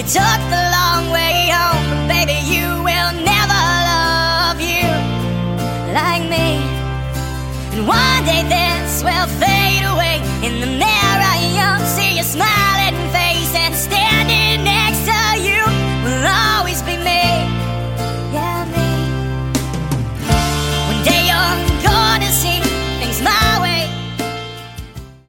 You took the long way home, but baby, you will never love you like me. And one day this will fade away.